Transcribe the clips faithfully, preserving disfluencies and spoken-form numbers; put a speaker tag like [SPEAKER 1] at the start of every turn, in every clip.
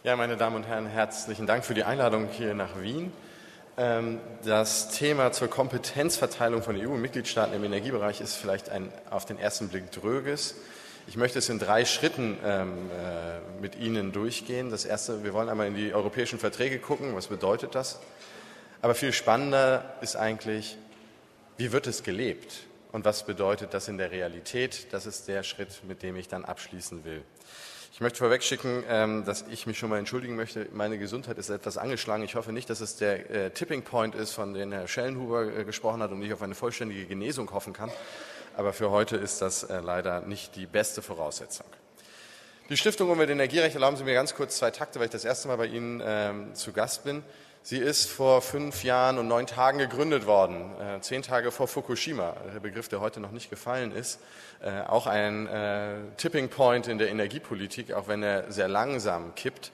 [SPEAKER 1] Ja, meine Damen und Herren, herzlichen Dank für die Einladung hier nach Wien. Das Thema zur Kompetenzverteilung von E U-Mitgliedstaaten im Energiebereich ist vielleicht ein auf den ersten Blick dröges. Ich möchte es in drei Schritten ähm, äh, mit Ihnen durchgehen. Das erste, wir wollen einmal in die europäischen Verträge gucken, was bedeutet das? Aber viel spannender ist eigentlich, wie wird es gelebt und was bedeutet das in der Realität? Das ist der Schritt, mit dem ich dann abschließen will. Ich möchte vorwegschicken, dass ich mich schon mal entschuldigen möchte. Meine Gesundheit ist etwas angeschlagen. Ich hoffe nicht, dass es der äh, Tipping Point ist, von dem Herr Schellenhuber äh, gesprochen hat und ich auf eine vollständige Genesung hoffen kann. Aber für heute ist das äh, leider nicht die beste Voraussetzung. Die Stiftung Umwelt- und Energierecht, erlauben Sie mir ganz kurz zwei Takte, weil ich das erste Mal bei Ihnen ähm, zu Gast bin. Sie ist vor fünf Jahren und neun Tagen gegründet worden, äh, zehn Tage vor Fukushima, der Begriff, der heute noch nicht gefallen ist. Äh, auch ein äh, Tipping Point in der Energiepolitik, auch wenn er sehr langsam kippt.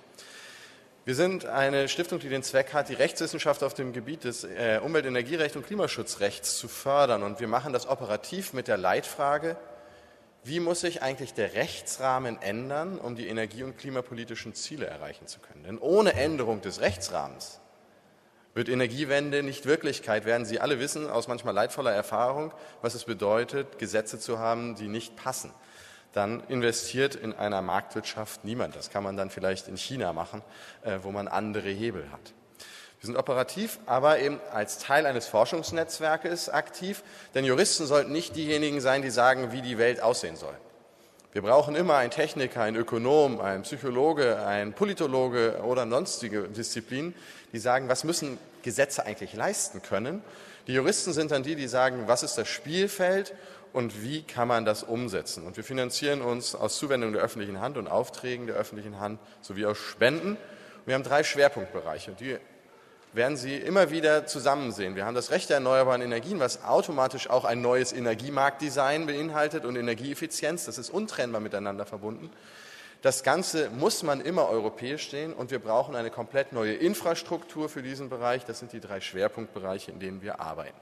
[SPEAKER 1] Wir sind eine Stiftung, die den Zweck hat, die Rechtswissenschaft auf dem Gebiet des äh, Umwelt-, Energierechts und Klimaschutzrechts zu fördern. Und wir machen das operativ mit der Leitfrage, wie muss sich eigentlich der Rechtsrahmen ändern, um die energie- und klimapolitischen Ziele erreichen zu können? Denn ohne Änderung des Rechtsrahmens wird Energiewende nicht Wirklichkeit werden. Sie alle wissen aus manchmal leidvoller Erfahrung, was es bedeutet, Gesetze zu haben, die nicht passen. Dann investiert in einer Marktwirtschaft niemand. Das kann man dann vielleicht in China machen, wo man andere Hebel hat. Wir sind operativ, aber eben als Teil eines Forschungsnetzwerkes aktiv, denn Juristen sollten nicht diejenigen sein, die sagen, wie die Welt aussehen soll. Wir brauchen immer einen Techniker, einen Ökonom, einen Psychologe, einen Politologe oder sonstige Disziplinen, die sagen, was müssen Gesetze eigentlich leisten können. Die Juristen sind dann die, die sagen, was ist das Spielfeld und wie kann man das umsetzen. Und wir finanzieren uns aus Zuwendungen der öffentlichen Hand und Aufträgen der öffentlichen Hand sowie aus Spenden. Wir haben drei Schwerpunktbereiche, die werden Sie immer wieder zusammen sehen. Wir haben das Recht der erneuerbaren Energien, was automatisch auch ein neues Energiemarktdesign beinhaltet und Energieeffizienz. Das ist untrennbar miteinander verbunden. Das Ganze muss man immer europäisch sehen und wir brauchen eine komplett neue Infrastruktur für diesen Bereich. Das sind die drei Schwerpunktbereiche, in denen wir arbeiten.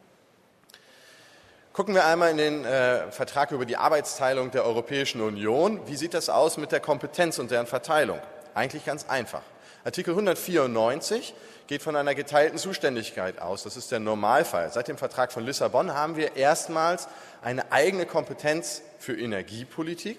[SPEAKER 1] Gucken wir einmal in den äh, Vertrag über die Arbeitsteilung der Europäischen Union. Wie sieht das aus mit der Kompetenz und deren Verteilung? Eigentlich ganz einfach. Artikel hundertvierundneunzig geht von einer geteilten Zuständigkeit aus. Das ist der Normalfall. Seit dem Vertrag von Lissabon haben wir erstmals eine eigene Kompetenz für Energiepolitik.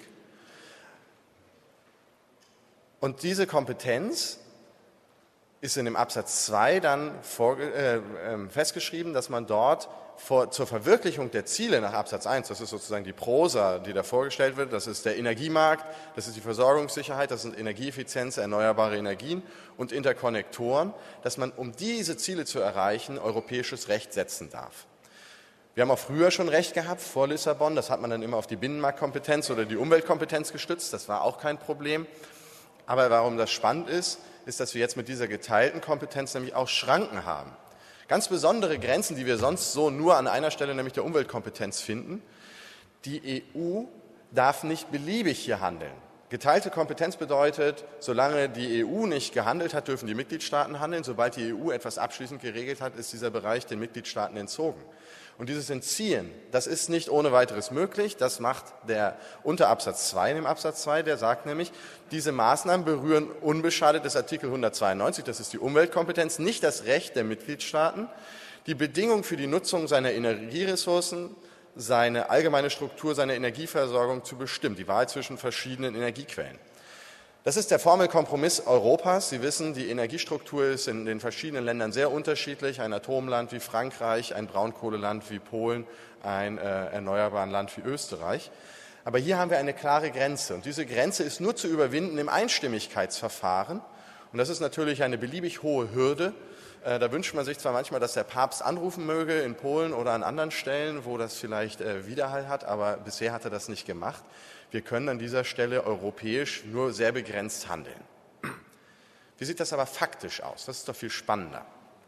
[SPEAKER 1] Und diese Kompetenz ist in dem Absatz zwei dann vor, äh, festgeschrieben, dass man dort vor, zur Verwirklichung der Ziele nach Absatz eins, das ist sozusagen die Prosa, die da vorgestellt wird, das ist der Energiemarkt, das ist die Versorgungssicherheit, das sind Energieeffizienz, erneuerbare Energien und Interkonnektoren, dass man, um diese Ziele zu erreichen, europäisches Recht setzen darf. Wir haben auch früher schon Recht gehabt, vor Lissabon, das hat man dann immer auf die Binnenmarktkompetenz oder die Umweltkompetenz gestützt, das war auch kein Problem. Aber warum das spannend ist, ist, dass wir jetzt mit dieser geteilten Kompetenz nämlich auch Schranken haben. Ganz besondere Grenzen, die wir sonst so nur an einer Stelle, nämlich der Umweltkompetenz, finden. Die E U darf nicht beliebig hier handeln. Geteilte Kompetenz bedeutet, solange die E U nicht gehandelt hat, dürfen die Mitgliedstaaten handeln. Sobald die E U etwas abschließend geregelt hat, ist dieser Bereich den Mitgliedstaaten entzogen. Und dieses Entziehen, das ist nicht ohne weiteres möglich. Das macht der Unterabsatz zwei in dem Absatz zwei, der sagt nämlich, diese Maßnahmen berühren unbeschadet des Artikel hundertzweiundneunzig, das ist die Umweltkompetenz, nicht das Recht der Mitgliedstaaten, die Bedingungen für die Nutzung seiner Energieressourcen, seine allgemeine Struktur, seine Energieversorgung zu bestimmen, die Wahl zwischen verschiedenen Energiequellen. Das ist der Formelkompromiss Europas. Sie wissen, die Energiestruktur ist in den verschiedenen Ländern sehr unterschiedlich. Ein Atomland wie Frankreich, ein Braunkohleland wie Polen, ein äh, erneuerbares Land wie Österreich. Aber hier haben wir eine klare Grenze. Und diese Grenze ist nur zu überwinden im Einstimmigkeitsverfahren. Und das ist natürlich eine beliebig hohe Hürde. Äh, da wünscht man sich zwar manchmal, dass der Papst anrufen möge in Polen oder an anderen Stellen, wo das vielleicht äh, Widerhall hat, aber bisher hat er das nicht gemacht. Wir können an dieser Stelle europäisch nur sehr begrenzt handeln. Wie sieht das aber faktisch aus? Das ist doch viel spannender.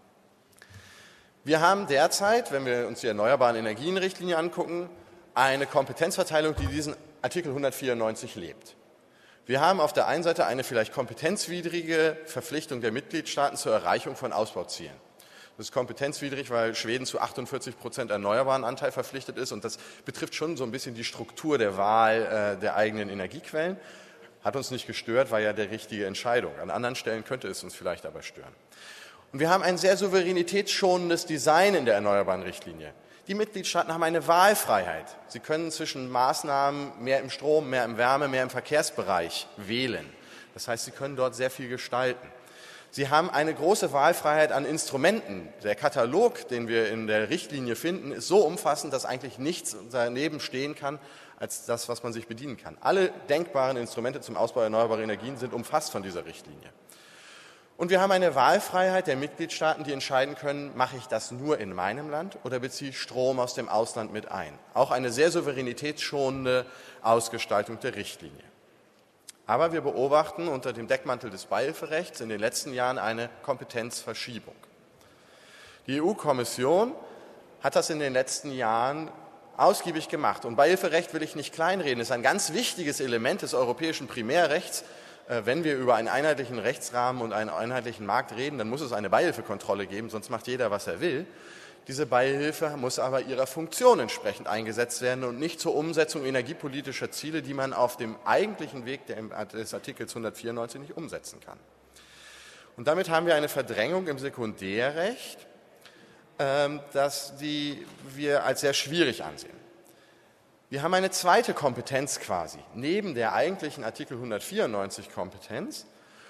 [SPEAKER 1] Wir haben derzeit, wenn wir uns die Erneuerbaren Energien-Richtlinie angucken, eine Kompetenzverteilung, die diesen Artikel hundertvierundneunzig lebt. Wir haben auf der einen Seite eine vielleicht kompetenzwidrige Verpflichtung der Mitgliedstaaten zur Erreichung von Ausbauzielen. Das ist kompetenzwidrig, weil Schweden zu achtundvierzig Prozent erneuerbaren Anteil verpflichtet ist und das betrifft schon so ein bisschen die Struktur der Wahl äh, der eigenen Energiequellen. Hat uns nicht gestört, war ja die richtige Entscheidung. An anderen Stellen könnte es uns vielleicht aber stören. Und wir haben ein sehr souveränitätsschonendes Design in der erneuerbaren Richtlinie. Die Mitgliedstaaten haben eine Wahlfreiheit. Sie können zwischen Maßnahmen mehr im Strom, mehr im Wärme, mehr im Verkehrsbereich wählen. Das heißt, sie können dort sehr viel gestalten. Sie haben eine große Wahlfreiheit an Instrumenten. Der Katalog, den wir in der Richtlinie finden, ist so umfassend, dass eigentlich nichts daneben stehen kann, als das, was man sich bedienen kann. Alle denkbaren Instrumente zum Ausbau erneuerbarer Energien sind umfasst von dieser Richtlinie. Und wir haben eine Wahlfreiheit der Mitgliedstaaten, die entscheiden können, mache ich das nur in meinem Land oder beziehe ich Strom aus dem Ausland mit ein. Auch eine sehr souveränitätsschonende Ausgestaltung der Richtlinie. Aber wir beobachten unter dem Deckmantel des Beihilferechts in den letzten Jahren eine Kompetenzverschiebung. Die E U-Kommission hat das in den letzten Jahren ausgiebig gemacht. Und Beihilferecht will ich nicht kleinreden, ist ein ganz wichtiges Element des europäischen Primärrechts. Wenn wir über einen einheitlichen Rechtsrahmen und einen einheitlichen Markt reden, dann muss es eine Beihilfekontrolle geben, sonst macht jeder, was er will. Diese Beihilfe muss aber ihrer Funktion entsprechend eingesetzt werden und nicht zur Umsetzung energiepolitischer Ziele, die man auf dem eigentlichen Weg des Artikels hundertvierundneunzig nicht umsetzen kann. Und damit haben wir eine Verdrängung im Sekundärrecht, das die wir als sehr schwierig ansehen. Wir haben eine zweite Kompetenz quasi, neben der eigentlichen Artikel hundertvierundneunzig Kompetenz.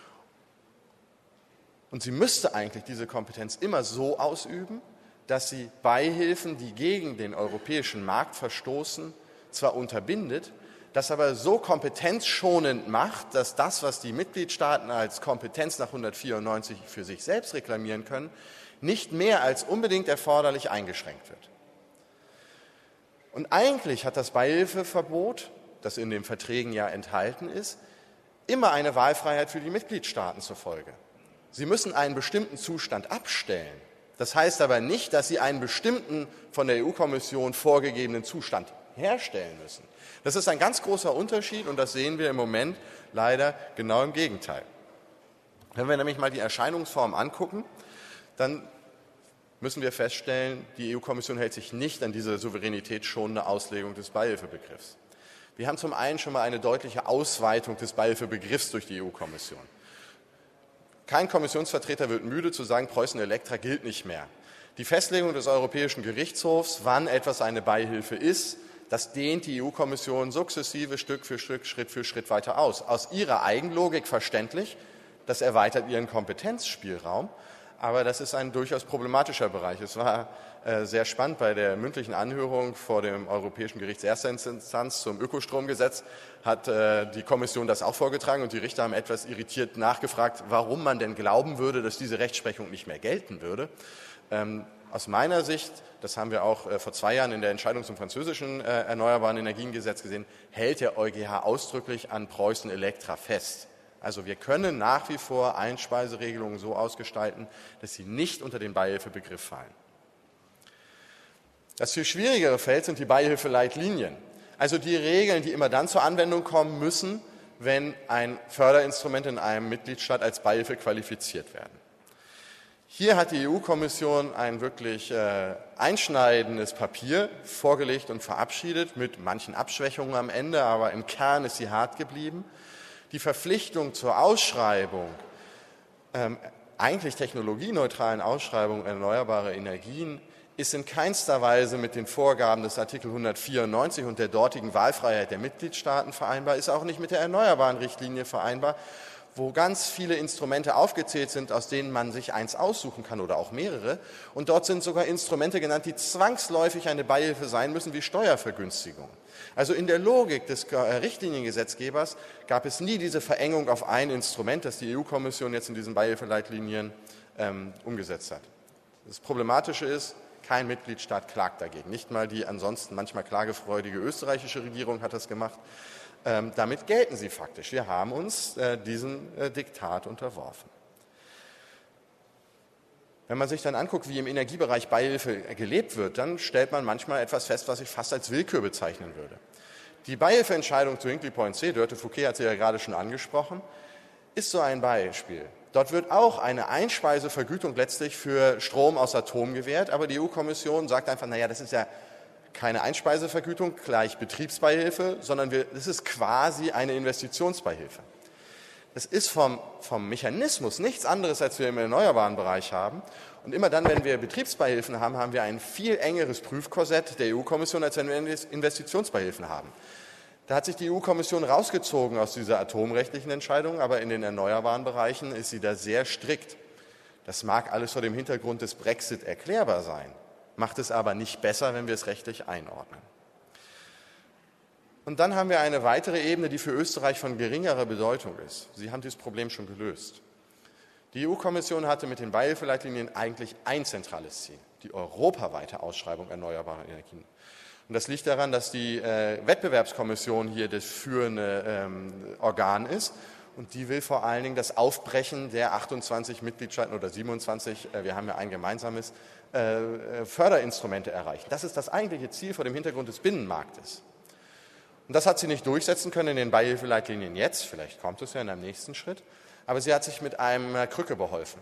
[SPEAKER 1] Und sie müsste eigentlich diese Kompetenz immer so ausüben, dass sie Beihilfen, die gegen den europäischen Markt verstoßen, zwar unterbindet, das aber so kompetenzschonend macht, dass das, was die Mitgliedstaaten als Kompetenz nach hundertvierundneunzig für sich selbst reklamieren können, nicht mehr als unbedingt erforderlich eingeschränkt wird. Und eigentlich hat das Beihilfeverbot, das in den Verträgen ja enthalten ist, immer eine Wahlfreiheit für die Mitgliedstaaten zur Folge. Sie müssen einen bestimmten Zustand abstellen. Das heißt aber nicht, dass sie einen bestimmten von der E U-Kommission vorgegebenen Zustand herstellen müssen. Das ist ein ganz großer Unterschied und das sehen wir im Moment leider genau im Gegenteil. Wenn wir nämlich mal die Erscheinungsform angucken, dann müssen wir feststellen, die E U-Kommission hält sich nicht an diese souveränitätsschonende Auslegung des Beihilfebegriffs. Wir haben zum einen schon mal eine deutliche Ausweitung des Beihilfebegriffs durch die E U-Kommission. Kein Kommissionsvertreter wird müde zu sagen, Preußen Elektra gilt nicht mehr. Die Festlegung des Europäischen Gerichtshofs, wann etwas eine Beihilfe ist, das dehnt die E U-Kommission sukzessive Stück für Stück, Schritt für Schritt weiter aus. Aus ihrer Eigenlogik verständlich, das erweitert ihren Kompetenzspielraum. Aber das ist ein durchaus problematischer Bereich. Es war äh, sehr spannend bei der mündlichen Anhörung vor dem Europäischen Gericht erster Instanz zum Ökostromgesetz hat äh, die Kommission das auch vorgetragen und die Richter haben etwas irritiert nachgefragt, warum man denn glauben würde, dass diese Rechtsprechung nicht mehr gelten würde. Ähm, aus meiner Sicht, das haben wir auch äh, vor zwei Jahren in der Entscheidung zum französischen äh, Erneuerbaren Energiengesetz gesehen, hält der EuGH ausdrücklich an Preußen Elektra fest. Also wir können nach wie vor Einspeiseregelungen so ausgestalten, dass sie nicht unter den Beihilfebegriff fallen. Das viel schwierigere Feld sind die Beihilfeleitlinien. Also die Regeln, die immer dann zur Anwendung kommen müssen, wenn ein Förderinstrument in einem Mitgliedstaat als Beihilfe qualifiziert werden. Hier hat die E U-Kommission ein wirklich äh, einschneidendes Papier vorgelegt und verabschiedet, mit manchen Abschwächungen am Ende, aber im Kern ist sie hart geblieben. Die Verpflichtung zur Ausschreibung, ähm, eigentlich technologieneutralen Ausschreibung erneuerbarer Energien, ist in keinster Weise mit den Vorgaben des Artikel hundertvierundneunzig und der dortigen Wahlfreiheit der Mitgliedstaaten vereinbar, ist auch nicht mit der erneuerbaren Richtlinie vereinbar, wo ganz viele Instrumente aufgezählt sind, aus denen man sich eins aussuchen kann oder auch mehrere. Und dort sind sogar Instrumente genannt, die zwangsläufig eine Beihilfe sein müssen, wie Steuervergünstigung. Also in der Logik des Richtliniengesetzgebers gab es nie diese Verengung auf ein Instrument, das die E U-Kommission jetzt in diesen Beihilfeleitlinien ähm, umgesetzt hat. Das Problematische ist, kein Mitgliedstaat klagt dagegen. Nicht mal die ansonsten manchmal klagefreudige österreichische Regierung hat das gemacht. Ähm, damit gelten sie faktisch. Wir haben uns äh, diesem äh, Diktat unterworfen. Wenn man sich dann anguckt, wie im Energiebereich Beihilfe gelebt wird, dann stellt man manchmal etwas fest, was ich fast als Willkür bezeichnen würde. Die Beihilfeentscheidung zu Hinkley Point C, Dörte Fouquet hat sie ja gerade schon angesprochen, ist so ein Beispiel. Dort wird auch eine Einspeisevergütung letztlich für Strom aus Atom gewährt, aber die E U-Kommission sagt einfach, naja, das ist ja keine Einspeisevergütung gleich Betriebsbeihilfe, sondern wir, das ist quasi eine Investitionsbeihilfe. Es ist vom, vom Mechanismus nichts anderes, als wir im erneuerbaren Bereich haben. Und immer dann, wenn wir Betriebsbeihilfen haben, haben wir ein viel engeres Prüfkorsett der E U-Kommission, als wenn wir Investitionsbeihilfen haben. Da hat sich die E U-Kommission rausgezogen aus dieser atomrechtlichen Entscheidung, aber in den erneuerbaren Bereichen ist sie da sehr strikt. Das mag alles vor dem Hintergrund des Brexit erklärbar sein, macht es aber nicht besser, wenn wir es rechtlich einordnen. Und dann haben wir eine weitere Ebene, die für Österreich von geringerer Bedeutung ist. Sie haben dieses Problem schon gelöst. Die E U-Kommission hatte mit den Beihilfeleitlinien eigentlich ein zentrales Ziel, die europaweite Ausschreibung erneuerbarer Energien. Und das liegt daran, dass die äh, Wettbewerbskommission hier das führende ähm, Organ ist. Und die will vor allen Dingen das Aufbrechen der achtundzwanzig Mitgliedstaaten oder siebenundzwanzig, äh, wir haben ja ein gemeinsames, äh, Förderinstrumente erreichen. Das ist das eigentliche Ziel vor dem Hintergrund des Binnenmarktes. Und das hat sie nicht durchsetzen können in den Beihilfeleitlinien jetzt, vielleicht kommt es ja in einem nächsten Schritt, aber sie hat sich mit einer Krücke beholfen.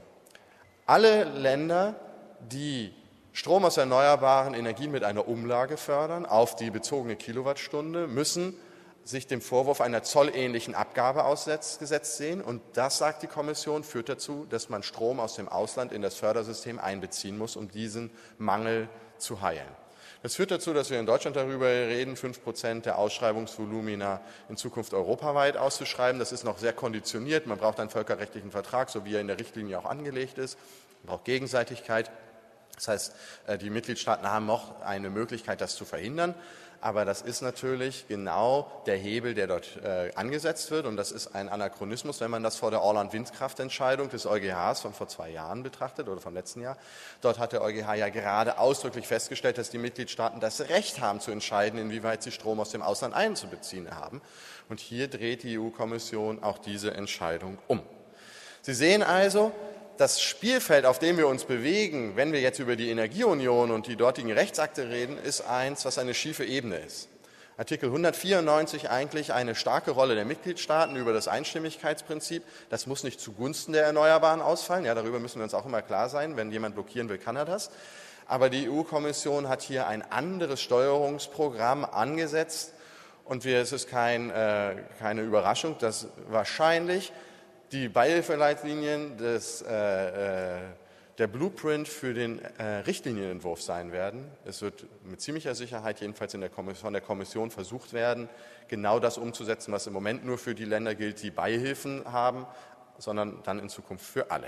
[SPEAKER 1] Alle Länder, die Strom aus erneuerbaren Energien mit einer Umlage fördern auf die bezogene Kilowattstunde, müssen sich dem Vorwurf einer zollähnlichen Abgabe ausgesetzt sehen. Und das, sagt die Kommission, führt dazu, dass man Strom aus dem Ausland in das Fördersystem einbeziehen muss, um diesen Mangel zu heilen. Das führt dazu, dass wir in Deutschland darüber reden, fünf Prozent der Ausschreibungsvolumina in Zukunft europaweit auszuschreiben. Das ist noch sehr konditioniert. Man braucht einen völkerrechtlichen Vertrag, so wie er in der Richtlinie auch angelegt ist. Man braucht Gegenseitigkeit. Das heißt, die Mitgliedstaaten haben noch eine Möglichkeit, das zu verhindern. Aber das ist natürlich genau der Hebel, der dort äh, angesetzt wird. Und das ist ein Anachronismus, wenn man das vor der Orland-Windkraft-Entscheidung des EuGHs von vor zwei Jahren betrachtet oder vom letzten Jahr. Dort hat der EuGH ja gerade ausdrücklich festgestellt, dass die Mitgliedstaaten das Recht haben zu entscheiden, inwieweit sie Strom aus dem Ausland einzubeziehen haben. Und hier dreht die E U-Kommission auch diese Entscheidung um. Sie sehen also, das Spielfeld, auf dem wir uns bewegen, wenn wir jetzt über die Energieunion und die dortigen Rechtsakte reden, ist eins, was eine schiefe Ebene ist. Artikel hundertvierundneunzig eigentlich eine starke Rolle der Mitgliedstaaten über das Einstimmigkeitsprinzip. Das muss nicht zugunsten der Erneuerbaren ausfallen. Ja, darüber müssen wir uns auch immer klar sein. Wenn jemand blockieren will, kann er das. Aber die E U-Kommission hat hier ein anderes Steuerungsprogramm angesetzt. Und wir, es ist kein, äh, keine Überraschung, dass wahrscheinlich die Beihilfeleitlinien des, äh, äh, der Blueprint für den äh, Richtlinienentwurf sein werden. Es wird mit ziemlicher Sicherheit jedenfalls in der Kommission, von der Kommission versucht werden, genau das umzusetzen, was im Moment nur für die Länder gilt, die Beihilfen haben, sondern dann in Zukunft für alle.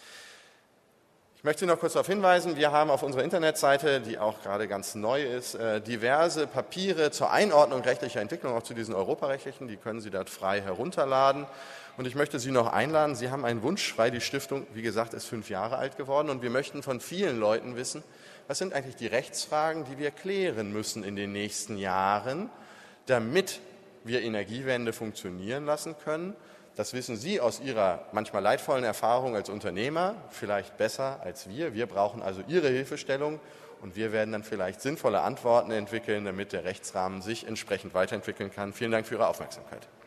[SPEAKER 1] Ich möchte Sie noch kurz darauf hinweisen, wir haben auf unserer Internetseite, die auch gerade ganz neu ist, diverse Papiere zur Einordnung rechtlicher Entwicklung, auch zu diesen europarechtlichen, die können Sie dort frei herunterladen. Und ich möchte Sie noch einladen, Sie haben einen Wunsch frei, die Stiftung, wie gesagt, ist fünf Jahre alt geworden und wir möchten von vielen Leuten wissen, was sind eigentlich die Rechtsfragen, die wir klären müssen in den nächsten Jahren, damit wir Energiewende funktionieren lassen können. Das wissen Sie aus Ihrer manchmal leidvollen Erfahrung als Unternehmer, vielleicht besser als wir. Wir brauchen also Ihre Hilfestellung und wir werden dann vielleicht sinnvolle Antworten entwickeln, damit der Rechtsrahmen sich entsprechend weiterentwickeln kann. Vielen Dank für Ihre Aufmerksamkeit.